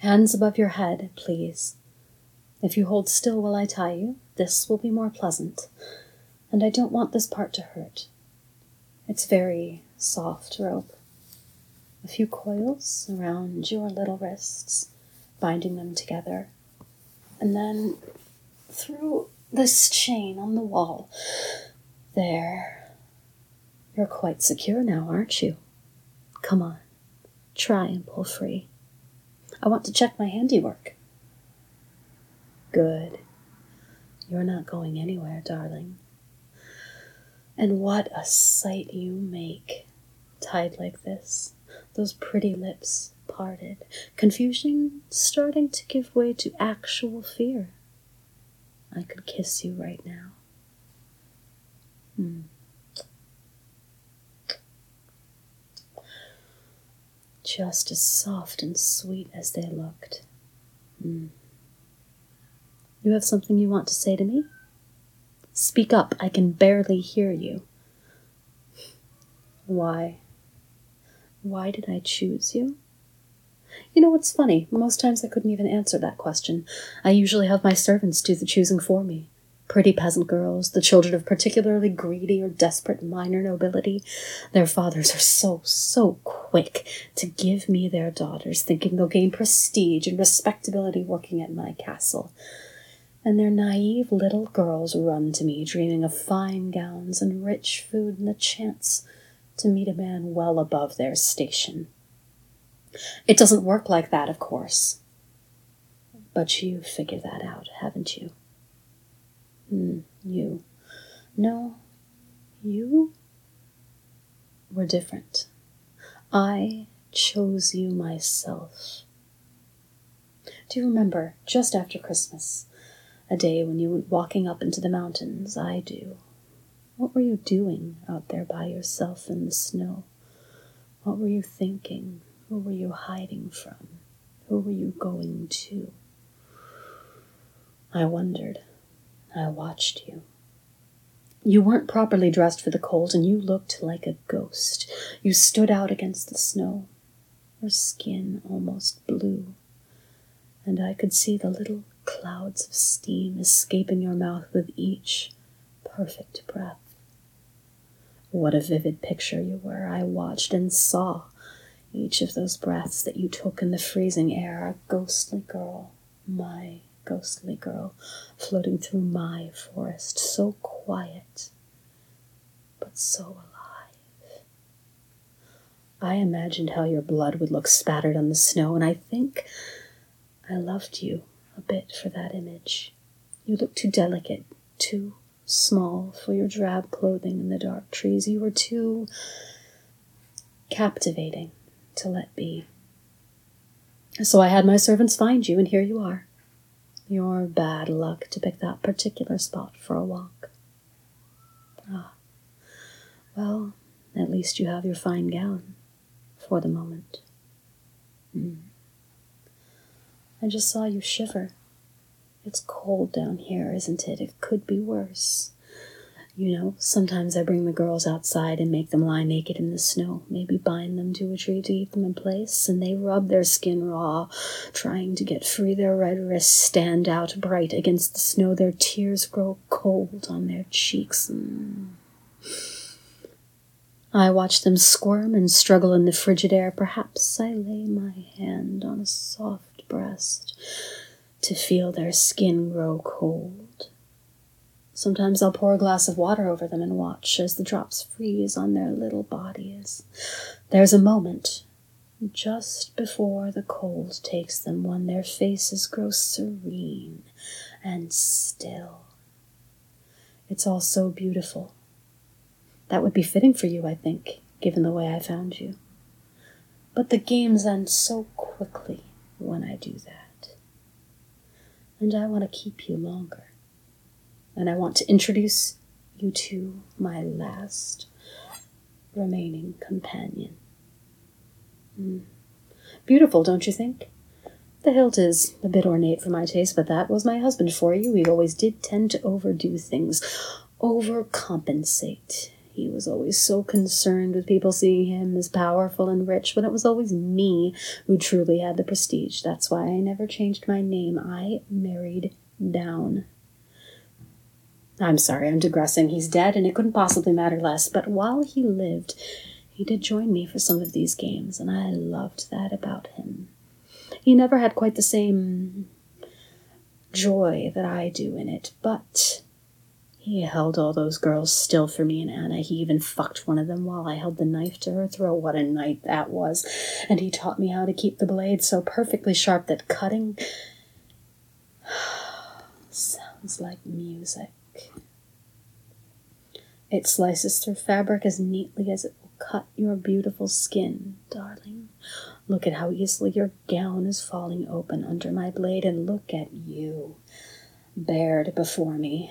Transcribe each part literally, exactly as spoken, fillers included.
Hands above your head, please. If you hold still while I tie you, this will be more pleasant, and I don't want this part to hurt. It's very soft rope. A few coils around your little wrists, binding them together, and then through this chain on the wall. There. You're quite secure now, aren't you? Come on, try and pull free. I want to check my handiwork. Good. You're not going anywhere, darling. And what a sight you make, tied like this, those pretty lips parted, confusion starting to give way to actual fear. I could kiss you right now. Hmm. Just as soft and sweet as they looked. Hmm. You have something you want to say to me? Speak up, I can barely hear you. Why? Why did I choose you? You know what's funny? Most times I couldn't even answer that question. I usually have my servants do the choosing for me. Pretty peasant girls, the children of particularly greedy or desperate minor nobility. Their fathers are so, so quick to give me their daughters, thinking they'll gain prestige and respectability working at my castle. And their naive little girls run to me, dreaming of fine gowns and rich food and the chance to meet a man well above their station. It doesn't work like that, of course. But you've figured that out, haven't you? Mm, you. No, you were different. I chose you myself. Do you remember, just after Christmas, a day when you went walking up into the mountains? I do. What were you doing out there by yourself in the snow? What were you thinking? Who were you hiding from? Who were you going to? I wondered. I watched you. You weren't properly dressed for the cold, and you looked like a ghost. You stood out against the snow, your skin almost blue, and I could see the little clouds of steam escaping your mouth with each perfect breath. What a vivid picture you were. I watched and saw each of those breaths that you took in the freezing air, a ghostly girl, my ghostly girl, floating through my forest, so quiet, but so alive. I imagined how your blood would look spattered on the snow, and I think I loved you a bit for that image. You looked too delicate, too small for your drab clothing in the dark trees. You were too captivating to let be. So I had my servants find you, and here you are. Your bad luck to pick that particular spot for a walk. Ah, well, at least you have your fine gown, for the moment. Mm. I just saw you shiver. It's cold down here, isn't it? It could be worse. You know, sometimes I bring the girls outside and make them lie naked in the snow, maybe bind them to a tree to keep them in place, and they rub their skin raw, trying to get free. Their red wrists stand out bright against the snow. Their tears grow cold on their cheeks. Mm. I watch them squirm and struggle in the frigid air. Perhaps I lay my hand on a soft breast to feel their skin grow cold. Sometimes I'll pour a glass of water over them and watch as the drops freeze on their little bodies. There's a moment, just before the cold takes them, when their faces grow serene and still. It's all so beautiful. That would be fitting for you, I think, given the way I found you. But the games end so quickly when I do that. And I want to keep you longer. And I want to introduce you to my last remaining companion. Mm. Beautiful, don't you think? The hilt is a bit ornate for my taste, but that was my husband for you. We always did tend to overdo things, overcompensate. He was always so concerned with people seeing him as powerful and rich, when it was always me who truly had the prestige. That's why I never changed my name. I married down. I'm sorry, I'm digressing. He's dead, and it couldn't possibly matter less. But while he lived, he did join me for some of these games, and I loved that about him. He never had quite the same joy that I do in it, but he held all those girls still for me and Anna. He even fucked one of them while I held the knife to her throat. What a night that was. And he taught me how to keep the blade so perfectly sharp that cutting sounds like music. It slices through fabric as neatly as it will cut your beautiful skin, darling. Look at how easily your gown is falling open under my blade, and look at you, bared before me.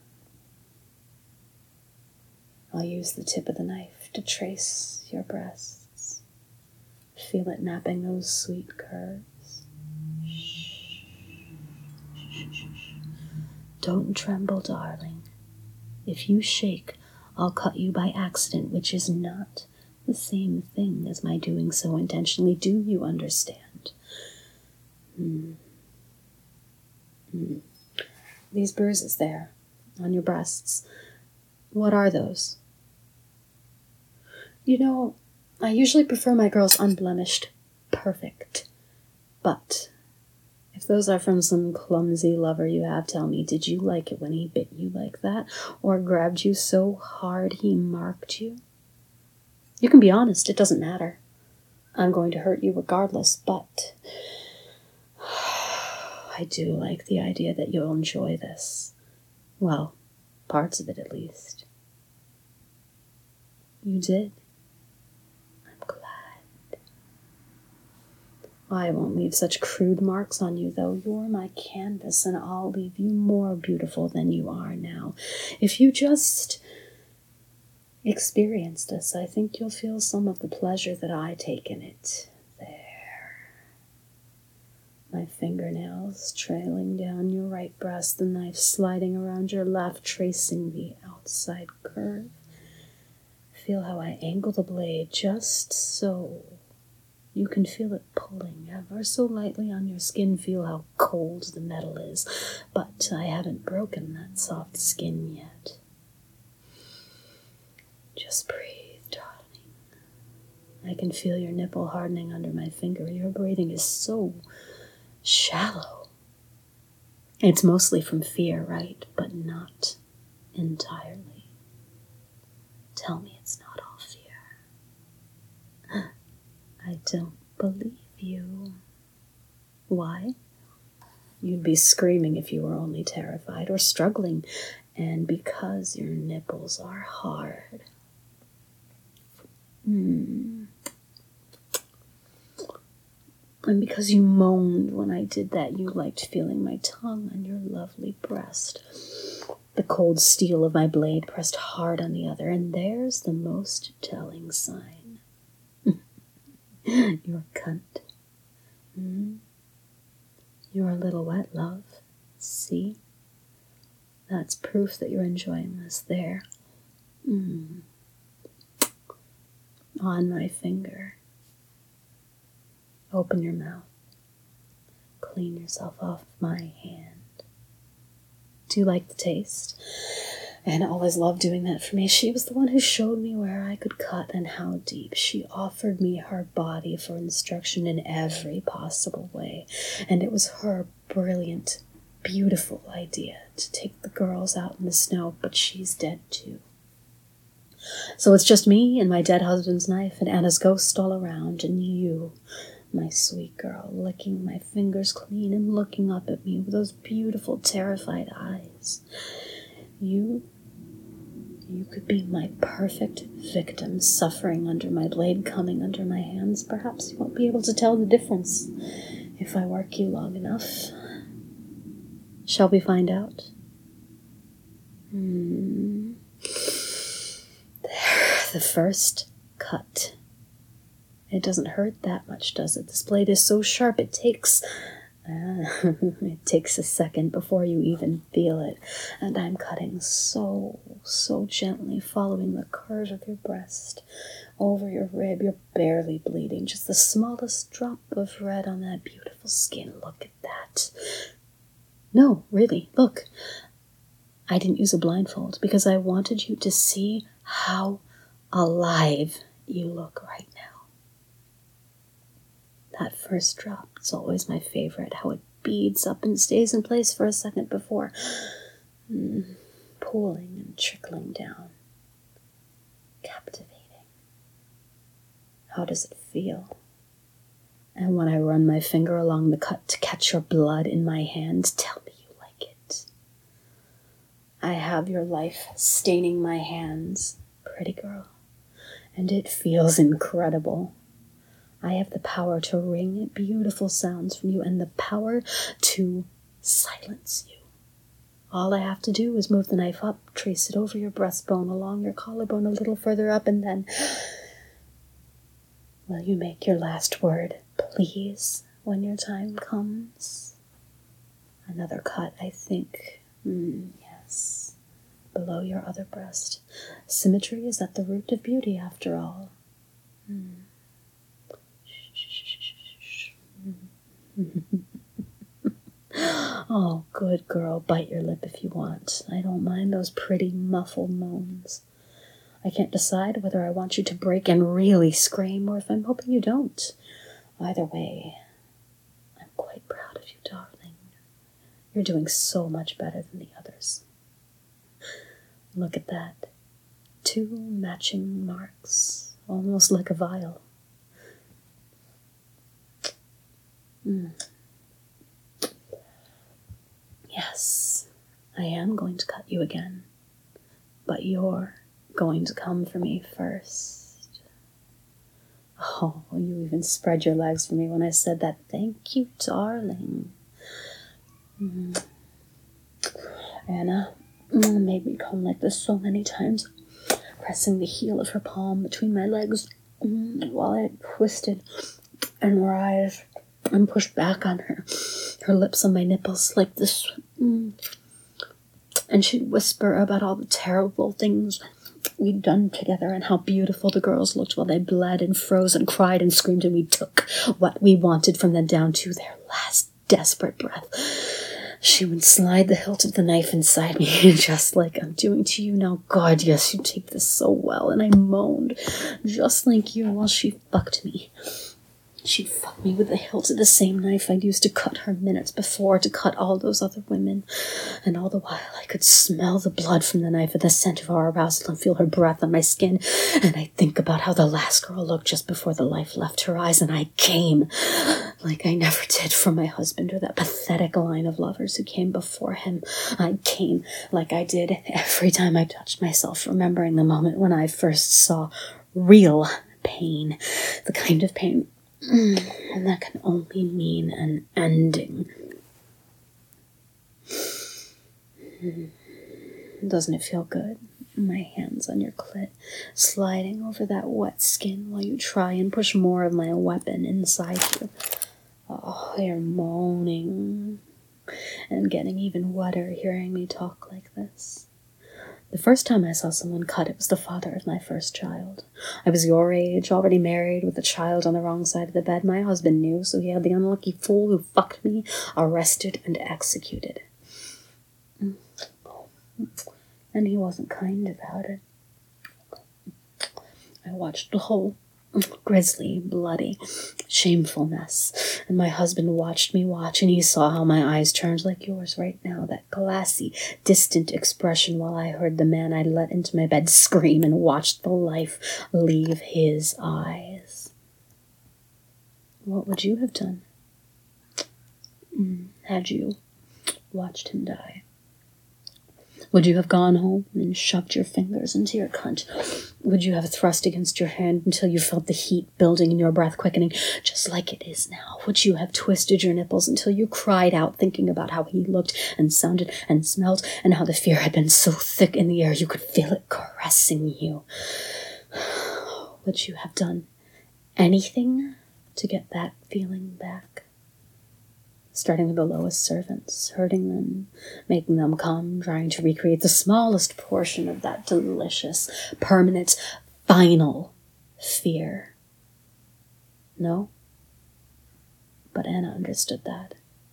I'll use the tip of the knife to trace your breasts. Feel it napping those sweet curves. Shh. Shh, shh, shh. Don't tremble, darling. If you shake, I'll cut you by accident, which is not the same thing as my doing so intentionally. Do you understand? Hmm. Hmm. These bruises there, on your breasts, what are those? You know, I usually prefer my girls unblemished, perfect. But if those are from some clumsy lover you have, tell me, did you like it when he bit you like that? Or grabbed you so hard he marked you? You can be honest, it doesn't matter. I'm going to hurt you regardless, but I do like the idea that you'll enjoy this. Well, parts of it at least. You did. I'm glad. I won't leave such crude marks on you, though. You're my canvas, and I'll leave you more beautiful than you are now. If you just experience this, I think you'll feel some of the pleasure that I take in it. There. My fingernails trailing down your right breast, the knife sliding around your left, tracing the outside curve. Feel how I angle the blade just so you can feel it pulling ever so lightly on your skin. Feel how cold the metal is, but I haven't broken that soft skin yet. Just breathe, darling. I can feel your nipple hardening under my finger. Your breathing is so shallow. It's mostly from fear, right? But not entirely. Tell me it's not all fear. I don't believe you. Why? You'd be screaming if you were only terrified or struggling, and because your nipples are hard. Hmm. And because you moaned when I did that, you liked feeling my tongue on your lovely breast. The cold steel of my blade pressed hard on the other, and there's the most telling sign. You're a cunt. Hmm? You're a little wet, love. See? That's proof that you're enjoying this there. Mm. On my finger. Open your mouth. Clean yourself off my hand. Do you like the taste? Anna always loved doing that for me. She was the one who showed me where I could cut and how deep. She offered me her body for instruction in every possible way. And it was her brilliant, beautiful idea to take the girls out in the snow, but she's dead too. So it's just me and my dead husband's knife and Anna's ghost all around, and you, my sweet girl, licking my fingers clean and looking up at me with those beautiful, terrified eyes. You, you could be my perfect victim, suffering under my blade, coming under my hands. Perhaps you won't be able to tell the difference if I work you long enough. Shall we find out? Hmm. There, the first cut. It doesn't hurt that much, does it? This blade is so sharp, it takes It takes a second before you even feel it, and I'm cutting so, so gently, following the curve of your breast, over your rib. You're barely bleeding, just the smallest drop of red on that beautiful skin. Look at that. No, really, look. I didn't use a blindfold because I wanted you to see how alive you look right now. That first drop is always my favorite, how it beads up and stays in place for a second before mm, pooling and trickling down. Captivating. How does it feel? And when I run my finger along the cut to catch your blood in my hand, tell me you like it. I have your life staining my hands, pretty girl, and it feels incredible. I have the power to wring beautiful sounds from you and the power to silence you. All I have to do is move the knife up, trace it over your breastbone, along your collarbone a little further up, and then... Will you make your last word, please, when your time comes? Another cut, I think. Mm, yes. Below your other breast. Symmetry is at the root of beauty, after all. Mm. Oh, good girl, bite your lip if you want. I don't mind those pretty muffled moans. I can't decide whether I want you to break and really scream or if I'm hoping you don't. Either way, I'm quite proud of you, darling. You're doing so much better than the others. Look at that. Two matching marks, almost like a vial. Mm. Yes, I am going to cut you again, but you're going to come for me first. Oh, you even spread your legs for me when I said that. Thank you, darling. Mm. Anna mm, made me come like this so many times, pressing the heel of her palm between my legs mm, while I twisted and writhed and pushed back on her, her lips on my nipples like this. Mm. And she'd whisper about all the terrible things we'd done together and how beautiful the girls looked while they bled and froze and cried and screamed, and we took what we wanted from them down to their last desperate breath. She would slide the hilt of the knife inside me, just like I'm doing to you now. God, yes, you take this so well. And I moaned, just like you, while she fucked me. She'd fuck me with the hilt of the same knife I'd used to cut her minutes before, to cut all those other women. And all the while I could smell the blood from the knife and the scent of our arousal and feel her breath on my skin. And I'd think about how the last girl looked just before the life left her eyes, and I came like I never did from my husband or that pathetic line of lovers who came before him. I came like I did every time I touched myself, remembering the moment when I first saw real pain, the kind of pain and that can only mean an ending. Doesn't it feel good? My hands on your clit, sliding over that wet skin while you try and push more of my weapon inside you. Oh, you're moaning and getting even wetter hearing me talk like this. The first time I saw someone cut, it was the father of my first child. I was your age, already married, with a child on the wrong side of the bed. My husband knew, so he had the unlucky fool who fucked me arrested and executed. And he wasn't kind about it. I watched the whole grisly, bloody, shameful mess, and my husband watched me watch, and he saw how my eyes turned like yours right now, that glassy, distant expression, while I heard the man I'd let into my bed scream and watched the life leave his eyes. What would you have done had you watched him die? Would you have gone home and shoved your fingers into your cunt? Would you have thrust against your hand until you felt the heat building and your breath quickening, just like it is now? Would you have twisted your nipples until you cried out, thinking about how he looked and sounded and smelled, and how the fear had been so thick in the air you could feel it caressing you? Would you have done anything to get that feeling back? starting with the lowest servants, hurting them, making them come, trying to recreate the smallest portion of that delicious, permanent, final fear. No? But Anna understood that.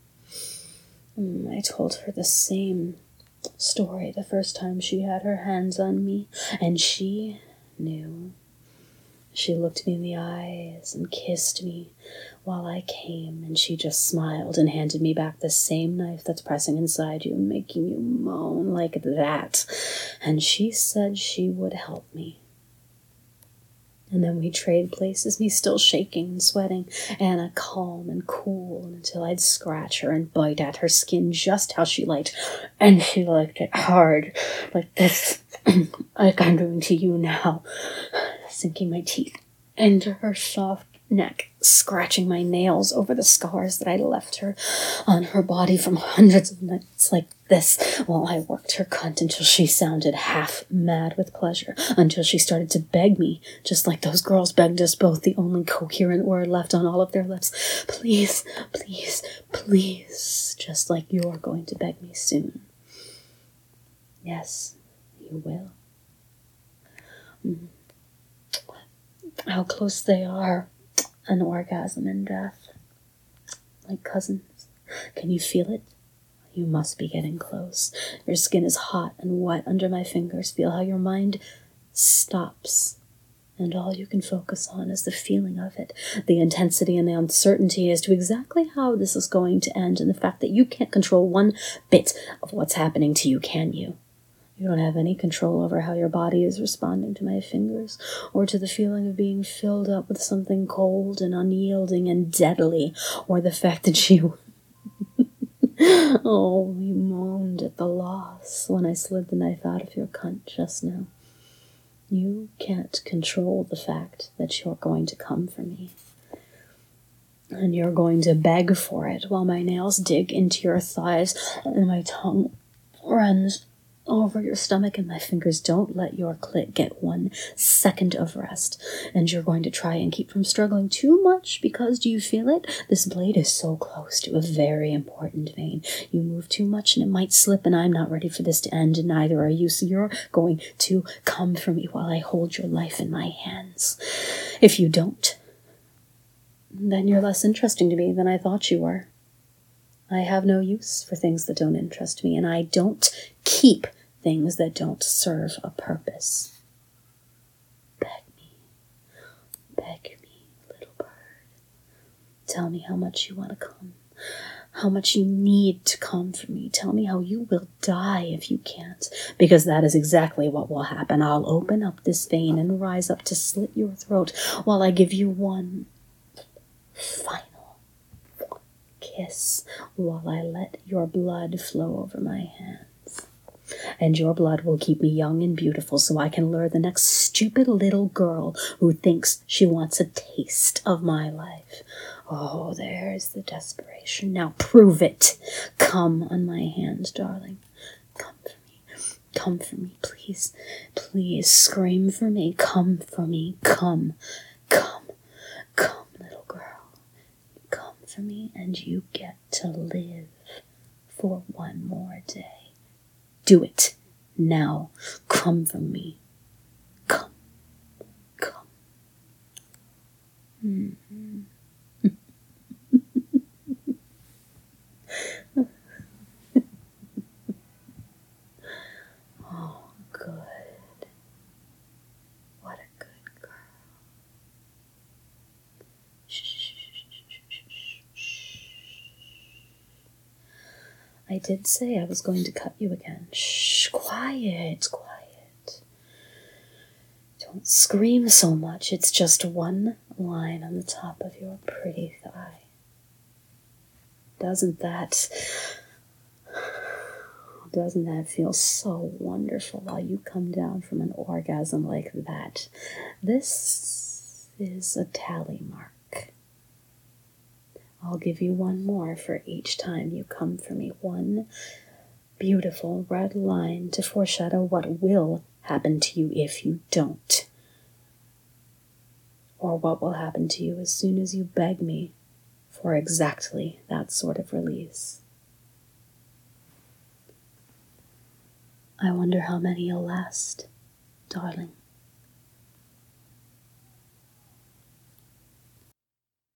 I told her the same story the first time she had her hands on me, and she knew. She looked me in the eyes and kissed me while I came, and she just smiled and handed me back the same knife that's pressing inside you, making you moan like that. And she said she would help me. And then we traded places, me still shaking and sweating, Anna calm and cool, until I'd scratch her and bite at her skin just how she liked. And she liked it hard, like this, like I'm doing to you now, sinking my teeth into her soft neck, scratching my nails over the scars that I left her on her body from hundreds of nights like this, while I worked her cunt until she sounded half mad with pleasure, until she started to beg me, just like those girls begged us both, the only coherent word left on all of their lips. Please, please, please, just like you're going to beg me soon. Yes, you will. Mm. How close they are, an orgasm and death, like cousins. Can you feel it? You must be getting close. Your skin is hot and wet under my fingers. Feel how your mind stops, and all you can focus on is the feeling of it, the intensity and the uncertainty as to exactly how this is going to end, and the fact that you can't control one bit of what's happening to you, can you? You don't have any control over how your body is responding to my fingers, or to the feeling of being filled up with something cold and unyielding and deadly, or the fact that you... Oh, you moaned at the loss when I slid the knife out of your cunt just now. You can't control the fact that you're going to come for me. And you're going to beg for it while my nails dig into your thighs and my tongue runs over your stomach, and my fingers don't let your clit get one second of rest. And you're going to try and keep from struggling too much because, do you feel it? This blade is so close to a very important vein. You move too much and it might slip, and I'm not ready for this to end, and neither are you, so you're going to come for me while I hold your life in my hands. If you don't, then you're less interesting to me than I thought you were. I have no use for things that don't interest me, and I don't keep things that don't serve a purpose. Beg me, beg me, little bird. Tell me how much you want to come, how much you need to come for me. Tell me how you will die if you can't, because that is exactly what will happen. I'll open up this vein and rise up to slit your throat while I give you one final kiss, while I let your blood flow over my hands. And your blood will keep me young and beautiful, so I can lure the next stupid little girl who thinks she wants a taste of my life. Oh, there's the desperation. Now prove it. Come on my hand, darling. Come for me. Come for me, please. Please scream for me. Come for me. Come. Come. Come, little girl. Come for me, and you get to live for one more day. Do it now. Come for me. Come. Come. Mm-hmm. Oh, good. What a good girl. Shh. I did say I was going to cut you again. Shh, quiet, quiet. Don't scream so much. It's just one line on the top of your pretty thigh. Doesn't that... Doesn't that feel so wonderful while you come down from an orgasm like that? This is a tally mark. I'll give you one more for each time you come for me. One beautiful red line to foreshadow what will happen to you if you don't. Or what will happen to you as soon as you beg me for exactly that sort of release. I wonder how many you'll last, darling.